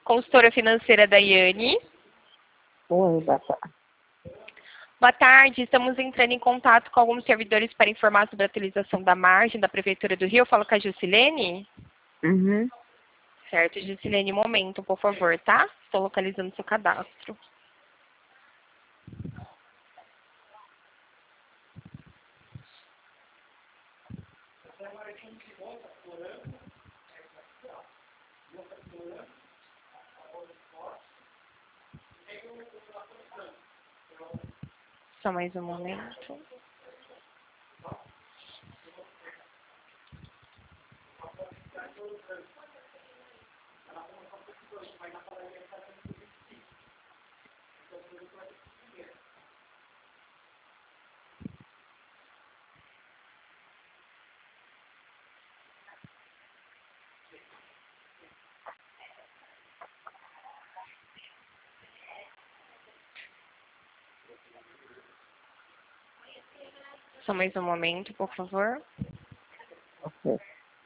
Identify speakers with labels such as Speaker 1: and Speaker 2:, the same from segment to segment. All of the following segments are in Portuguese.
Speaker 1: Consultora financeira Daiane.
Speaker 2: Oi, boa tarde.
Speaker 1: Boa tarde, estamos entrando em contato com alguns servidores para informar sobre a atualização da margem da Prefeitura do Rio. Eu falo com a Jusilene?
Speaker 2: Uhum.
Speaker 1: Certo, Jusilene, um momento, por favor, tá? Estou localizando seu cadastro. Só mais um momento. Só mais um momento, por favor.
Speaker 2: Ok.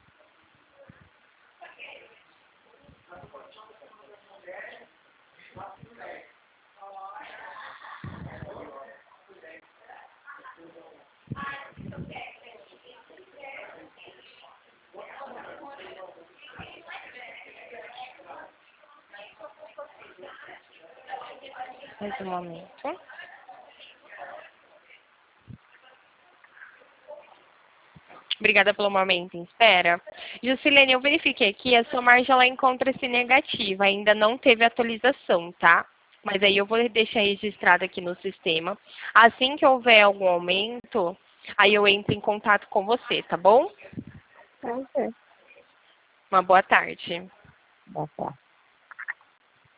Speaker 1: Mais um momento. Obrigada pelo momento em espera. Jusilene, eu verifiquei aqui, a sua margem ela encontra-se negativa, ainda não teve atualização, tá? Mas aí eu vou deixar registrado aqui no sistema. Assim que houver algum aumento, aí eu entro em contato com você, tá bom?
Speaker 2: Ok.
Speaker 1: Uma boa tarde.
Speaker 2: Boa tarde.